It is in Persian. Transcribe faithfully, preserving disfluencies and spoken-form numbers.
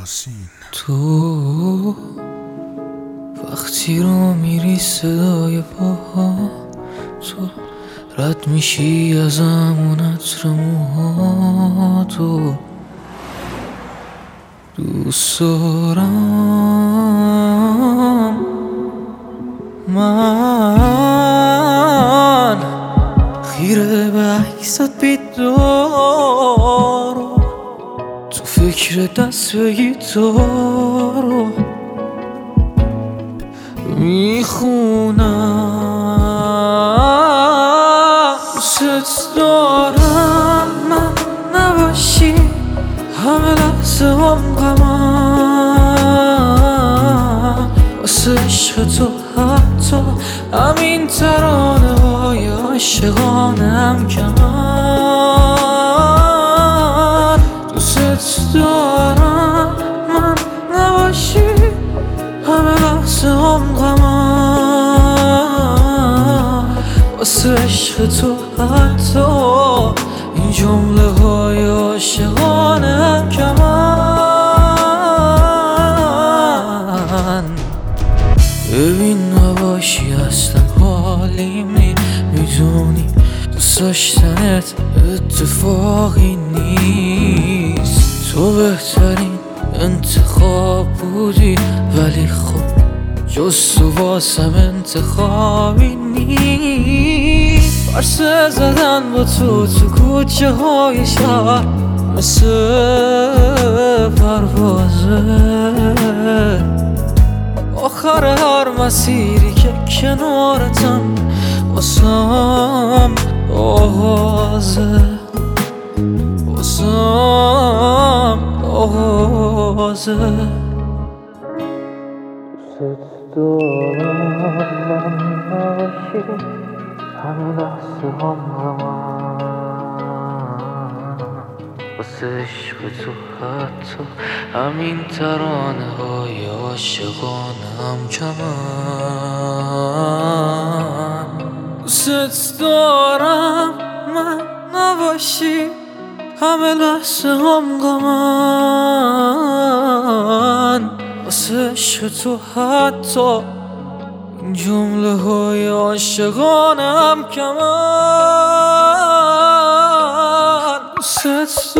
یاسین. تو وقتی رو میری صدای پاها، تو رد میشی از همون عطر موها، تو دوست دارم من، خیره به عکست بیدار، تو فکر دست به گیتار میخونم. دوست دارم من نباشی همه لحظه هم غمم، واسه عشق تو حتی همین ترانه های عاشقانم کمن. دوست دارم من نباشی همه لحظه هم غمم، واسه عشق تو حتی این جمله های عاشقانم کمن. ببین نباشی اصلا حالیم نی، میدونی دوست داشتنت اتفاقی نیست. تو بهترین انتخاب بودی ولی خب جز تو واسم انتخابی نیست. پرسه زدن با تو تو کوچه های شهر مثل پروازه، آخر هر مسیری که کنارتم واسم آغازه، واسم آغازه. دوست دارم من نباشی همه لحظه هم غمم، واسه عشق تو حتی همین ترانه های عاشقانم کمن. دوست دارم من نباشی همه لحظه هم غمم، واسه عشق تو حتی این جمله های عاشقانم کمن. دوست